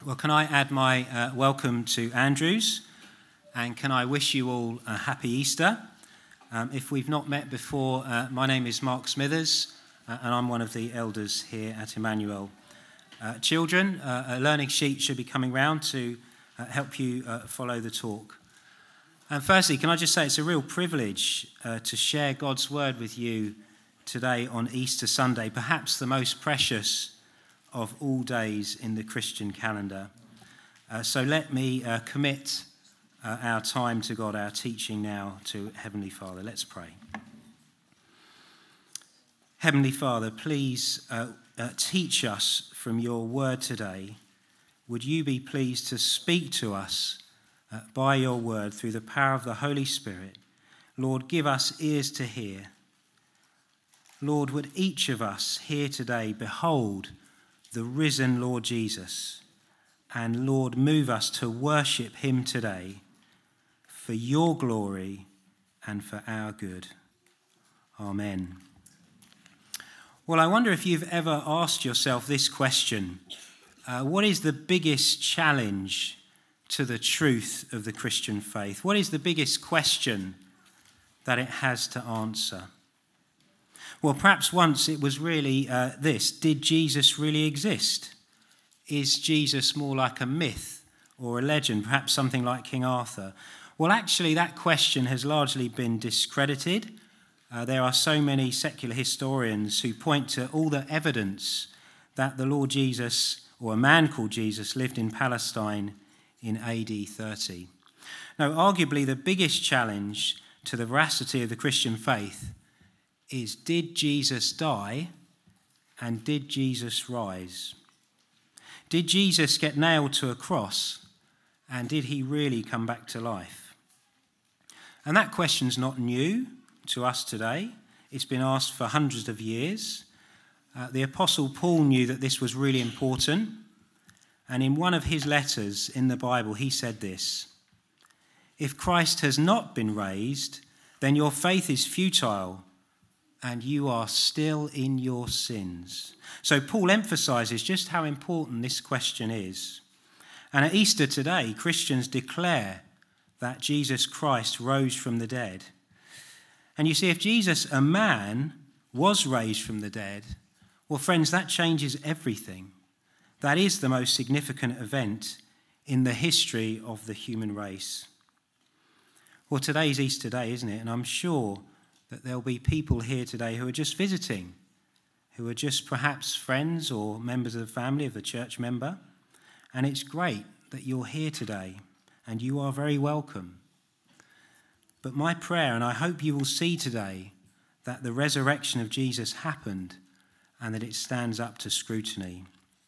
Well, can I add my welcome to Andrews, and can I wish you all a happy Easter? If we've not met before, my name is Mark Smithers, and I'm one of the elders here at Emmanuel. Children, a learning sheet should be coming round to help you follow the talk. And firstly, can I just say it's a real privilege to share God's word with you today on Easter Sunday, perhaps the most precious of all days in the Christian calendar. So let me commit our time to God, our teaching now to Heavenly Father. Let's pray. Heavenly Father, please teach us from your word today. Would you be pleased to speak to us by your word through the power of the Holy Spirit? Lord, give us ears to hear. Lord, would each of us here today behold the risen Lord Jesus, and Lord, move us to worship him today for your glory and for our good. Amen. Well, I wonder if you've ever asked yourself this question. What is the biggest challenge to the truth of the Christian faith? What is the biggest question that it has to answer? Well, perhaps once it was really this. Did Jesus really exist? Is Jesus more like a myth or a legend, perhaps something like King Arthur? Well, actually, that question has largely been discredited. There are so many secular historians who point to all the evidence that the Lord Jesus, or a man called Jesus, lived in Palestine in AD 30. Now, arguably the biggest challenge to the veracity of the Christian faith is, did Jesus die and did Jesus rise? Did Jesus get nailed to a cross and did he really come back to life? And that question's not new to us today. It's been asked for hundreds of years. The Apostle Paul knew that this was really important. And in one of his letters in the Bible, he said this: "If Christ has not been raised, then your faith is futile, and you are still in your sins." So Paul emphasizes just how important this question is. And at Easter today, Christians declare that Jesus Christ rose from the dead. And you see, if Jesus, a man, was raised from the dead, well, friends, that changes everything. That is the most significant event in the history of the human race. Well, today's Easter Day, isn't it? And I'm sure that there'll be people here today who are just visiting, who are just perhaps friends or members of the family of the church member. And it's great that you're here today, and you are very welcome. But my prayer, and I hope you will see today, that the resurrection of Jesus happened and that it stands up to scrutiny.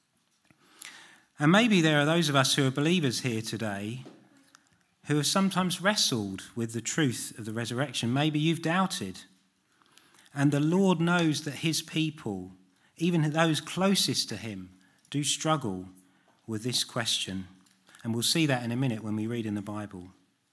And maybe there are those of us who are believers here today who have sometimes wrestled with the truth of the resurrection. Maybe you've doubted. And the Lord knows that his people, even those closest to him, do struggle with this question. And we'll see that in a minute when we read in the Bible.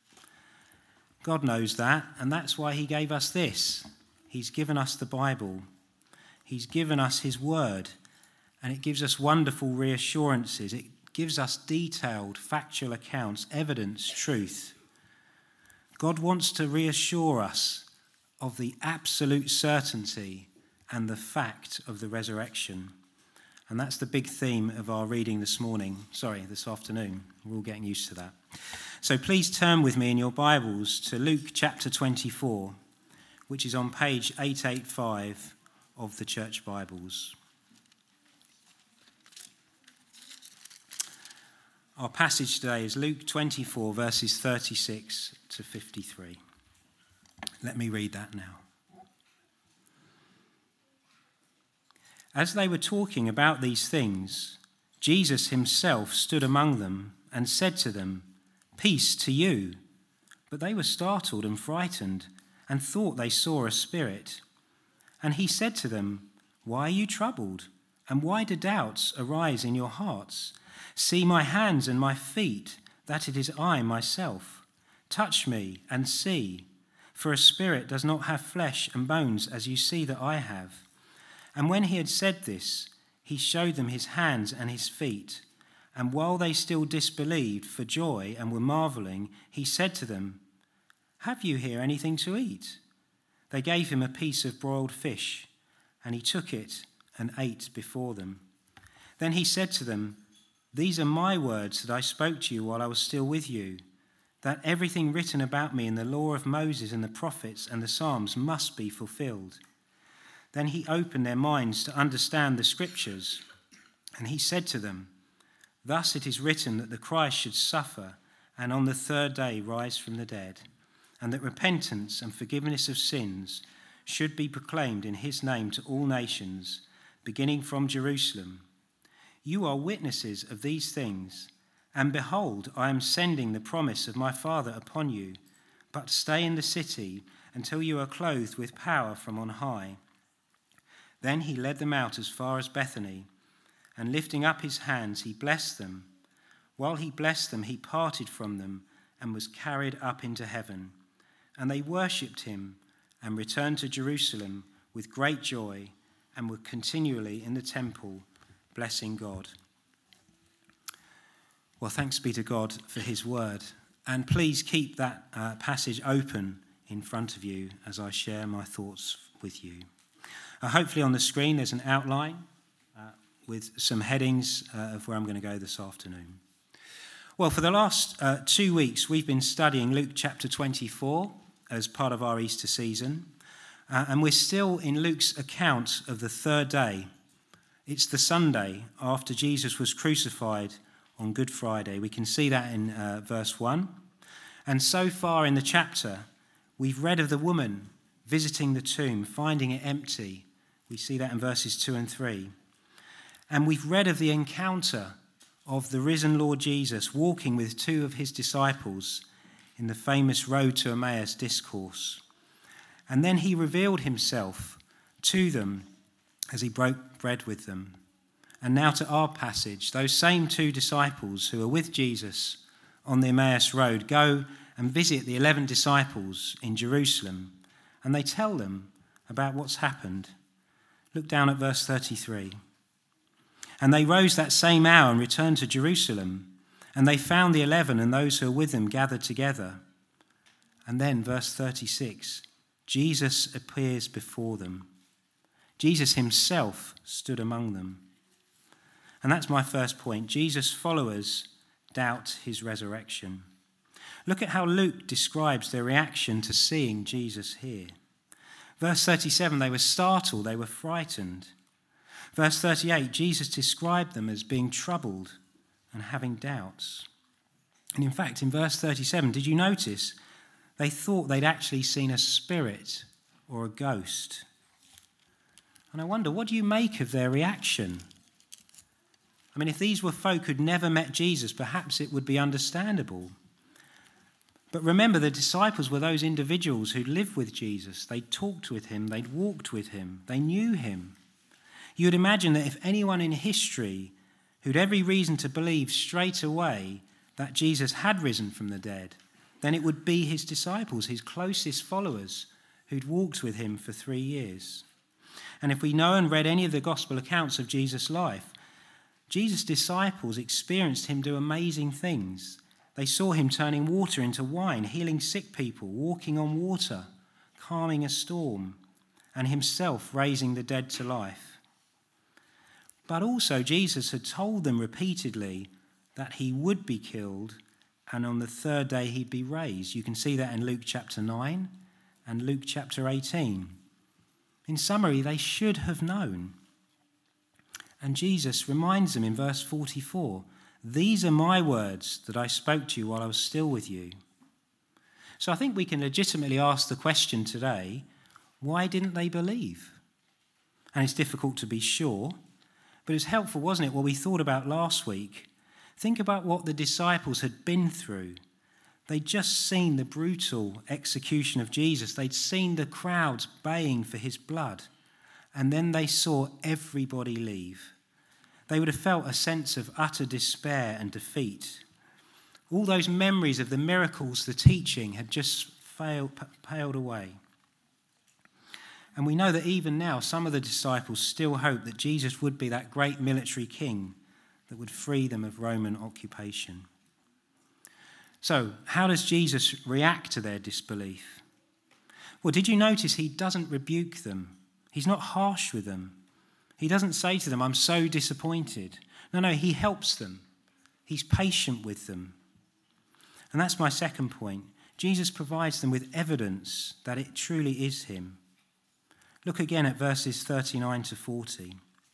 God knows that, and that's why he gave us this. He's given us the Bible. He's given us his word, and it gives us wonderful reassurances. It gives us detailed, factual accounts, evidence, truth. God wants to reassure us of the absolute certainty and the fact of the resurrection. And that's the big theme of our reading this afternoon. We're all getting used to that. So please turn with me in your Bibles to Luke chapter 24, which is on page 885 of the church Bibles. Our passage today is Luke 24, verses 36 to 53. Let me read that now. As they were talking about these things, Jesus himself stood among them and said to them, "Peace to you." But they were startled and frightened and thought they saw a spirit. And he said to them, "Why are you troubled? And why do doubts arise in your hearts? See my hands and my feet, that it is I myself. Touch me and see, for a spirit does not have flesh and bones as you see that I have." And when he had said this, he showed them his hands and his feet. And while they still disbelieved for joy and were marveling, he said to them, "Have you here anything to eat?" They gave him a piece of broiled fish, and he took it and ate before them. Then he said to them, "These are my words that I spoke to you while I was still with you, that everything written about me in the law of Moses and the prophets and the Psalms must be fulfilled." Then he opened their minds to understand the scriptures, and he said to them, "Thus it is written that the Christ should suffer and on the third day rise from the dead, and that repentance and forgiveness of sins should be proclaimed in his name to all nations, beginning from Jerusalem. You are witnesses of these things, and behold, I am sending the promise of my Father upon you, but stay in the city until you are clothed with power from on high." Then he led them out as far as Bethany, and lifting up his hands, he blessed them. While he blessed them, he parted from them and was carried up into heaven. And they worshipped him and returned to Jerusalem with great joy and were continually in the temple blessing God. Well, thanks be to God for his word. And please keep that passage open in front of you as I share my thoughts with you. Hopefully on the screen there's an outline with some headings of where I'm going to go this afternoon. Well, for the last 2 weeks, we've been studying Luke chapter 24 as part of our Easter season. And we're still in Luke's account of the third day. It's the Sunday after Jesus was crucified on Good Friday. We can see that in verse 1. And so far in the chapter, we've read of the woman visiting the tomb, finding it empty. We see that in verses 2 and 3. And we've read of the encounter of the risen Lord Jesus walking with two of his disciples in the famous Road to Emmaus discourse. And then he revealed himself to them as he broke bread with them. And now to our passage, those same two disciples who are with Jesus on the Emmaus Road go and visit the 11 disciples in Jerusalem, and they tell them about what's happened. Look down at verse 33. "And they rose that same hour and returned to Jerusalem, and they found the 11 and those who were with them gathered together." And then verse 36, Jesus appears before them. Jesus himself stood among them. And that's my first point. Jesus' followers doubt his resurrection. Look at how Luke describes their reaction to seeing Jesus here. Verse 37, they were startled, they were frightened. Verse 38, Jesus described them as being troubled and having doubts. And in fact, in verse 37, did you notice they thought they'd actually seen a spirit or a ghost? And I wonder, what do you make of their reaction? I mean, if these were folk who'd never met Jesus, perhaps it would be understandable. But remember, the disciples were those individuals who'd lived with Jesus. They'd talked with him, they'd walked with him, they knew him. You would imagine that if anyone in history who'd every reason to believe straight away that Jesus had risen from the dead, then it would be his disciples, his closest followers, who'd walked with him for 3 years. And if we know and read any of the gospel accounts of Jesus' life, Jesus' disciples experienced him do amazing things. They saw him turning water into wine, healing sick people, walking on water, calming a storm, and himself raising the dead to life. But also Jesus had told them repeatedly that he would be killed and on the third day he'd be raised. You can see that in Luke chapter 9 and Luke chapter 18. In summary, they should have known. And Jesus reminds them in verse 44, "These are my words that I spoke to you while I was still with you." So I think we can legitimately ask the question today, why didn't they believe? And it's difficult to be sure, but it's helpful, wasn't it, what we thought about last week? Think about what the disciples had been through. They'd just seen the brutal execution of Jesus. They'd seen the crowds baying for his blood. And then they saw everybody leave. They would have felt a sense of utter despair and defeat. All those memories of the miracles, the teaching, had just paled away. And we know that even now, some of the disciples still hope that Jesus would be that great military king that would free them of Roman occupation. So, how does Jesus react to their disbelief? Well, did you notice he doesn't rebuke them? He's not harsh with them. He doesn't say to them, "I'm so disappointed." No, he helps them. He's patient with them. And that's my second point. Jesus provides them with evidence that it truly is him. Look again at verses 39 to 40.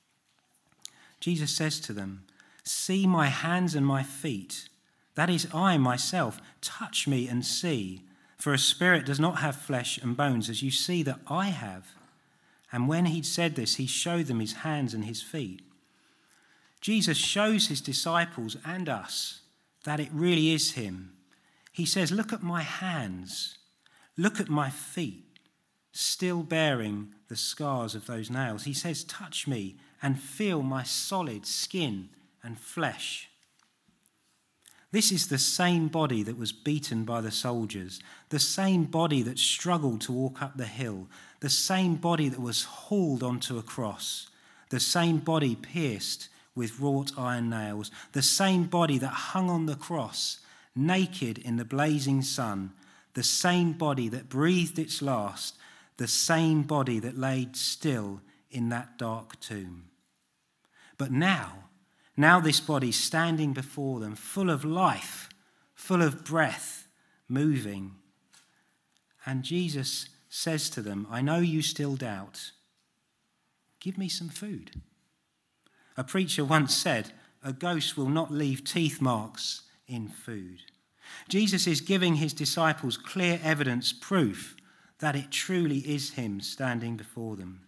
Jesus says to them, "See my hands and my feet. That is I myself. Touch me and see. For a spirit does not have flesh and bones, as you see that I have." And when he'd said this, he showed them his hands and his feet. Jesus shows his disciples and us that it really is him. He says, "Look at my hands. Look at my feet, still bearing the scars of those nails." He says, "Touch me and feel my solid skin and flesh." This is the same body that was beaten by the soldiers, the same body that struggled to walk up the hill, the same body that was hauled onto a cross, the same body pierced with wrought iron nails, the same body that hung on the cross, naked in the blazing sun, the same body that breathed its last, the same body that laid still in that dark tomb. But now this body standing before them, full of life, full of breath, moving. And Jesus says to them, "I know you still doubt. Give me some food." A preacher once said, "A ghost will not leave teeth marks in food." Jesus is giving his disciples clear evidence, proof that it truly is him standing before them.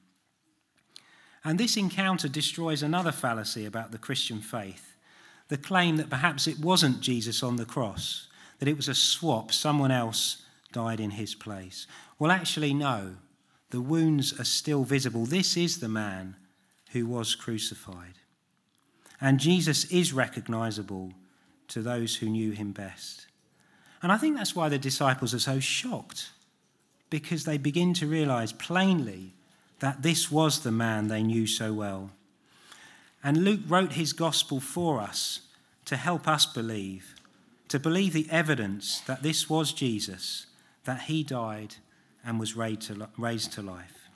And this encounter destroys another fallacy about the Christian faith, the claim that perhaps it wasn't Jesus on the cross, that it was a swap, someone else died in his place. Well, actually, no. The wounds are still visible. This is the man who was crucified. And Jesus is recognizable to those who knew him best. And I think that's why the disciples are so shocked, because they begin to realize plainly that this was the man they knew so well. And Luke wrote his gospel for us to help us believe the evidence that this was Jesus, that he died and was raised to life.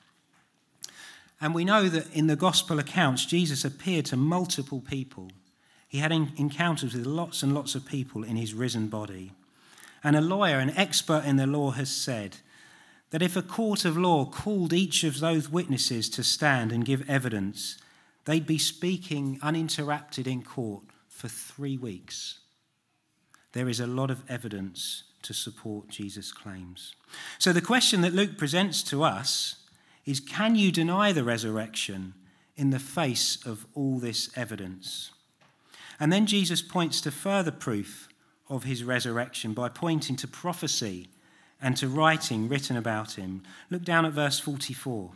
And we know that in the gospel accounts, Jesus appeared to multiple people. He had encounters with lots and lots of people in his risen body. And a lawyer, an expert in the law, has said that if a court of law called each of those witnesses to stand and give evidence, they'd be speaking uninterrupted in court for 3 weeks. There is a lot of evidence to support Jesus' claims. So the question that Luke presents to us is, can you deny the resurrection in the face of all this evidence? And then Jesus points to further proof of his resurrection by pointing to prophecy and to writing written about him. Look down at verse 44.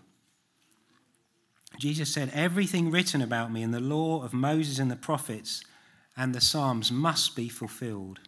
Jesus said, "Everything written about me in the law of Moses and the prophets and the Psalms must be fulfilled."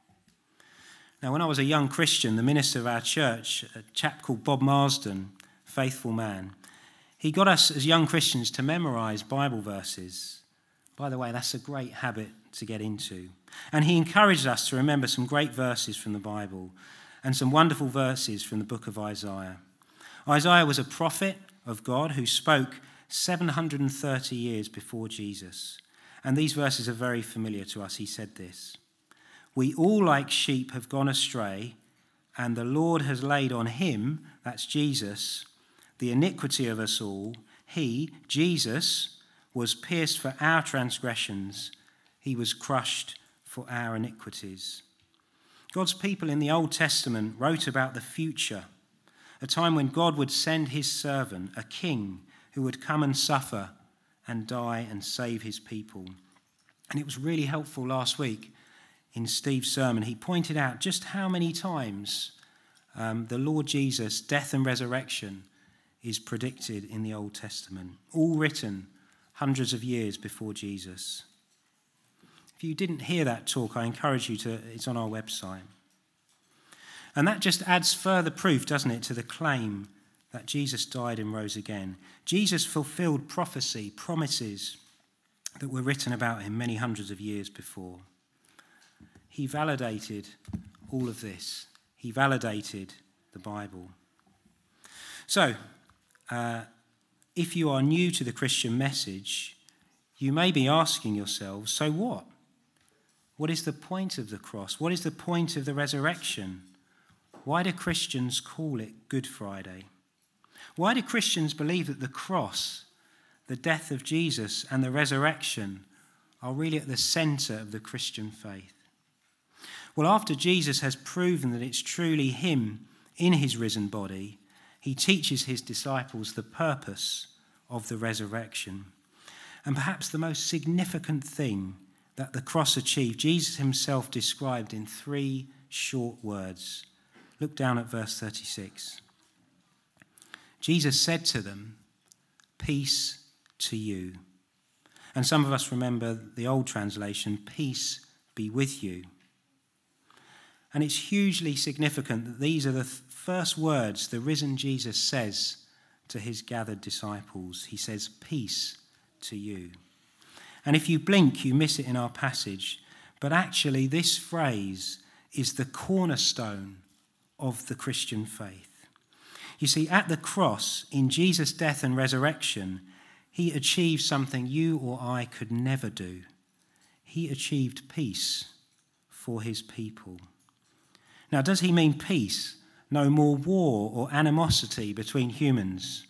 Now, when I was a young Christian, the minister of our church, a chap called Bob Marsden, faithful man, he got us as young Christians to memorize Bible verses. By the way, that's a great habit to get into. And he encouraged us to remember some great verses from the Bible and some wonderful verses from the book of Isaiah. Isaiah was a prophet of God who spoke 730 years before Jesus. And these verses are very familiar to us. He said this: "We all like sheep have gone astray, and the Lord has laid on him," that's Jesus, "the iniquity of us all. He, Jesus, was pierced for our transgressions. He was crushed for our iniquities." God's people in the Old Testament wrote about the future, a time when God would send his servant, a king, who would come and suffer and die and save his people. And it was really helpful last week in Steve's sermon. He pointed out just how many times the Lord Jesus' death and resurrection is predicted in the Old Testament, all written hundreds of years before Jesus. If you didn't hear that talk, I encourage you to, it's on our website. And that just adds further proof, doesn't it, to the claim that Jesus died and rose again. Jesus fulfilled prophecy, promises that were written about him many hundreds of years before. He validated all of this. He validated the Bible. So, if you are new to the Christian message, you may be asking yourselves, so what? What is the point of the cross? What is the point of the resurrection? Why do Christians call it Good Friday? Why do Christians believe that the cross, the death of Jesus, and the resurrection are really at the centre of the Christian faith? Well, after Jesus has proven that it's truly him in his risen body, he teaches his disciples the purpose of the resurrection. And perhaps the most significant thing that the cross achieved, Jesus himself described in 3 short words. Look down at verse 36. Jesus said to them, "Peace to you." And some of us remember the old translation, "Peace be with you." And it's hugely significant that these are the first words the risen Jesus says to his gathered disciples. He says, "Peace to you." And if you blink, you miss it in our passage. But actually, this phrase is the cornerstone of the Christian faith. You see, at the cross, in Jesus' death and resurrection, he achieved something you or I could never do. He achieved peace for his people. Now, does he mean peace? No more war or animosity between humans?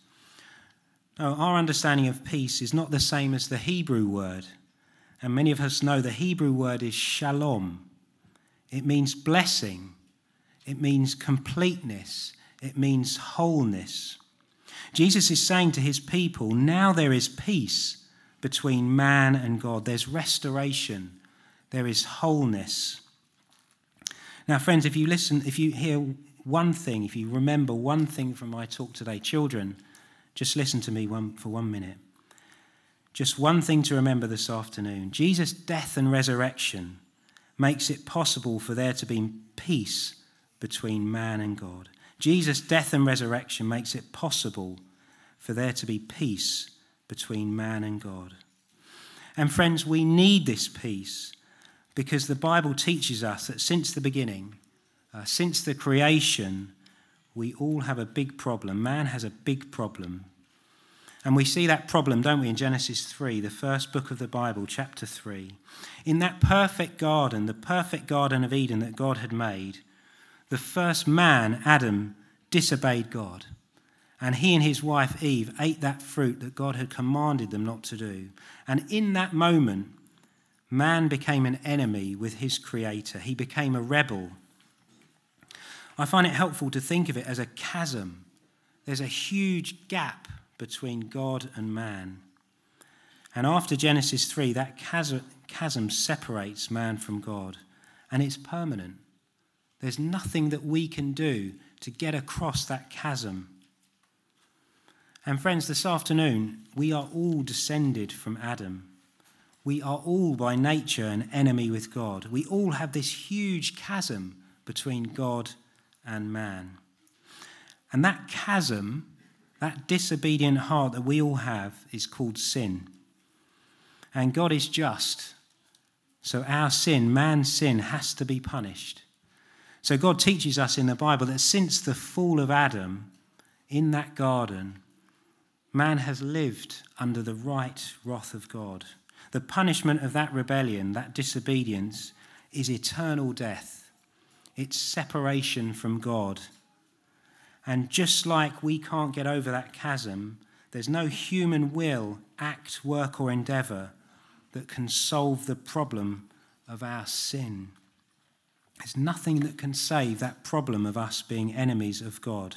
No, our understanding of peace is not the same as the Hebrew word. And many of us know the Hebrew word is shalom. It means blessing. It means completeness. It means wholeness. Jesus is saying to his people, now there is peace between man and God. There's restoration. There is wholeness. Now, friends, if you hear one thing, if you remember one thing from my talk today, children, just listen to me for 1 minute. Just one thing to remember this afternoon. Jesus' death and resurrection makes it possible for there to be peace between man and God. Jesus' death and resurrection makes it possible for there to be peace between man and God. And friends, we need this peace because the Bible teaches us that since the beginning, since the creation, we all have a big problem. Man has a big problem. And we see that problem, don't we, in Genesis 3, the first book of the Bible, chapter 3. In that perfect garden, the perfect Garden of Eden that God had made, the first man, Adam, disobeyed God. And he and his wife, Eve, ate that fruit that God had commanded them not to do. And in that moment, man became an enemy with his creator. He became a rebel. I find it helpful to think of it as a chasm. There's a huge gap between God and man. And after Genesis 3, that chasm separates man from God. And it's permanent. There's nothing that we can do to get across that chasm. And friends, this afternoon, we are all descended from Adam. We are all by nature an enemy with God. We all have this huge chasm between God and man. And that chasm, that disobedient heart that we all have, is called sin. And God is just. So our sin, man's sin, has to be punished. So God teaches us in the Bible that since the fall of Adam in that garden, man has lived under the right wrath of God. The punishment of that rebellion, that disobedience, is eternal death. It's separation from God. And just like we can't get over that chasm, there's no human will, act, work, or endeavour that can solve the problem of our sin. There's nothing that can save that problem of us being enemies of God.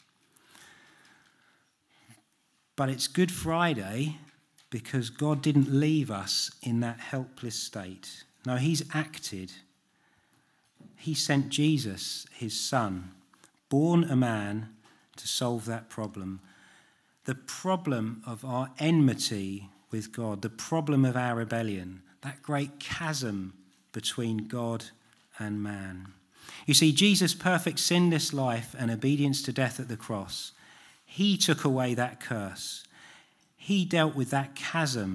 But it's Good Friday because God didn't leave us in that helpless state. No, he's acted. He sent Jesus, his son, born a man, to solve that problem. The problem of our enmity with God, the problem of our rebellion, that great chasm between God and man. You see, Jesus' perfect sinless life and obedience to death at the cross, he took away that curse. He dealt with that chasm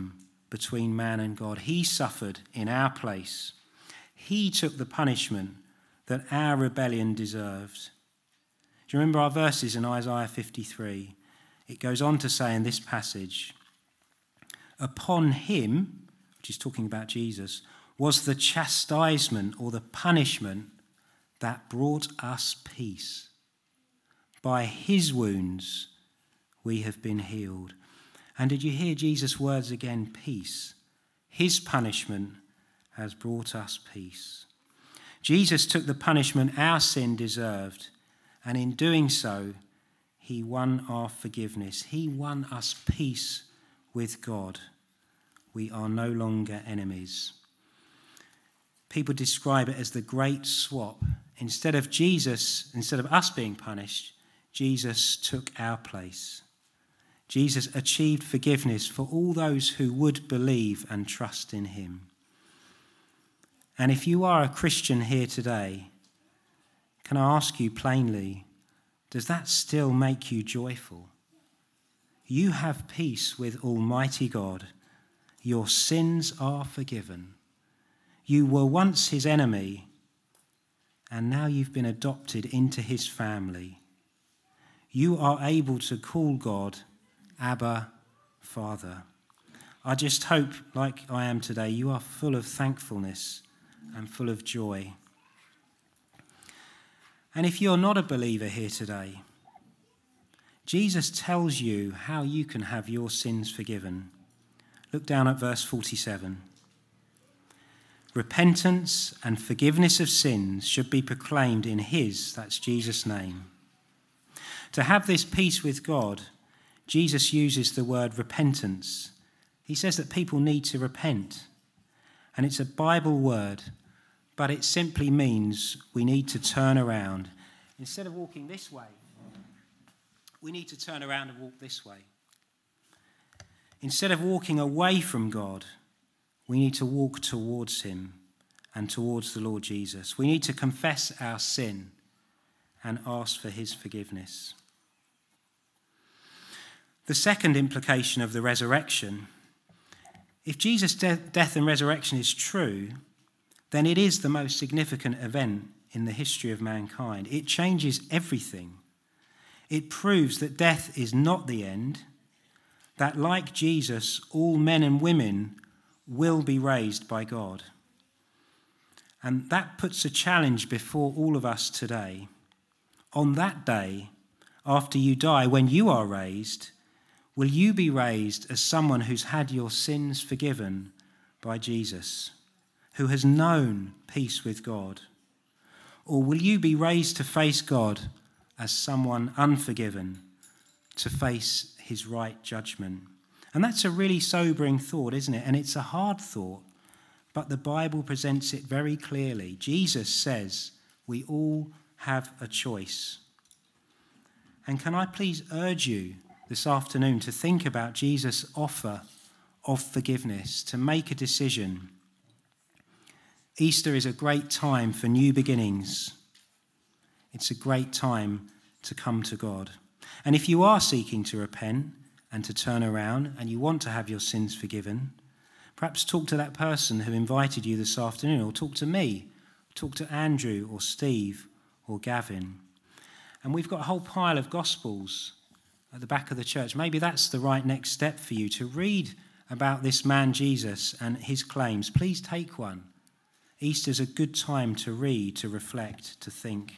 between man and God. He suffered in our place. He took the punishment that our rebellion deserved. Do you remember our verses in Isaiah 53? It goes on to say in this passage, upon him, which is talking about Jesus, was the chastisement or the punishment that brought us peace. By his wounds we have been healed. And did you hear Jesus' words again? Peace. His punishment has brought us peace. Jesus took the punishment our sin deserved, and in doing so, he won our forgiveness. He won us peace with God. We are no longer enemies. People describe it as the great swap. Instead of us being punished, Jesus took our place. Jesus achieved forgiveness for all those who would believe and trust in him. And if you are a Christian here today, can I ask you plainly, does that still make you joyful? You have peace with Almighty God. Your sins are forgiven. You were once his enemy, and now you've been adopted into his family. You are able to call God Abba, Father. I just hope, like I am today, you are full of thankfulness and full of joy. And if you're not a believer here today, Jesus tells you how you can have your sins forgiven. Look down at verse 47. Repentance and forgiveness of sins should be proclaimed in his, that's Jesus' name. To have this peace with God, Jesus uses the word repentance. He says that people need to repent. And it's a Bible word, but it simply means we need to turn around. Instead of walking this way, we need to turn around and walk this way. Instead of walking away from God, we need to walk towards him and towards the Lord Jesus. We need to confess our sin and ask for his forgiveness. The second implication of the resurrection, if Jesus' death and resurrection is true, then it is the most significant event in the history of mankind. It changes everything. It proves that death is not the end, that like Jesus, all men and women will be raised by God. And that puts a challenge before all of us today. On that day, after you die, when you are raised, will you be raised as someone who's had your sins forgiven by Jesus, who has known peace with God? Or will you be raised to face God as someone unforgiven, to face his right judgment? And that's a really sobering thought, isn't it? And it's a hard thought, but the Bible presents it very clearly. Jesus says we all have a choice. And can I please urge you this afternoon to think about Jesus' offer of forgiveness, to make a decision. Easter is a great time for new beginnings. It's a great time to come to God. And if you are seeking to repent and to turn around and you want to have your sins forgiven, perhaps talk to that person who invited you this afternoon, or talk to me, talk to Andrew or Steve or Gavin. And we've got a whole pile of Gospels at the back of the church. Maybe that's the right next step for you, to read about this man Jesus and his claims. Please take one. Easter's a good time to read, to reflect, to think.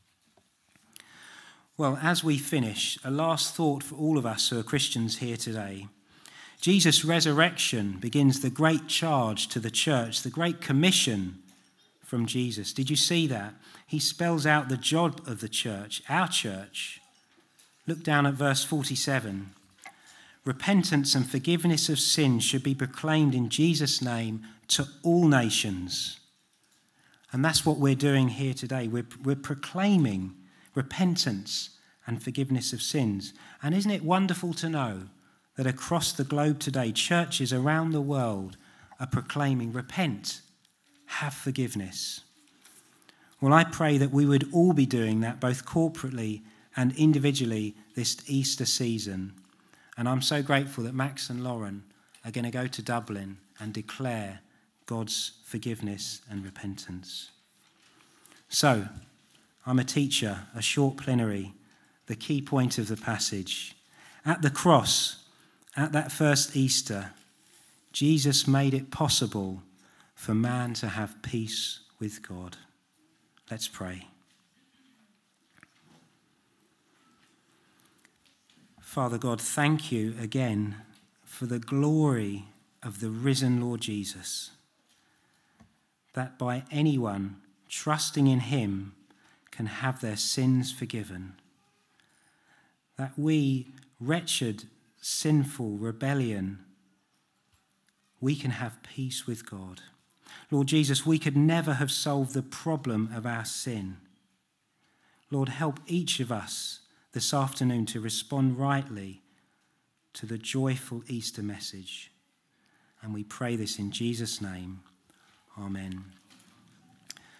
Well, as we finish, a last thought for all of us who are Christians here today. Jesus' resurrection begins the great charge to the church, the great commission from Jesus. Did you see that? He spells out the job of the church, our church. Look down at verse 47. Repentance and forgiveness of sins should be proclaimed in Jesus' name to all nations. And that's what we're doing here today. We're proclaiming repentance and forgiveness of sins. And isn't it wonderful to know that across the globe today, churches around the world are proclaiming, repent, have forgiveness. Well, I pray that we would all be doing that, both corporately and individually, this Easter season. And I'm so grateful that Max and Lauren are going to go to Dublin and declare God's forgiveness and repentance. So, I'm a teacher, a short plenary, the key point of the passage. At the cross, at that first Easter, Jesus made it possible for man to have peace with God. Let's pray. Father God, thank you again for the glory of the risen Lord Jesus, that by anyone trusting in him can have their sins forgiven, that we, wretched, sinful rebellion, we can have peace with God. Lord Jesus, we could never have solved the problem of our sin. Lord, help each of us this afternoon to respond rightly to the joyful Easter message. And we pray this in Jesus' name. Amen.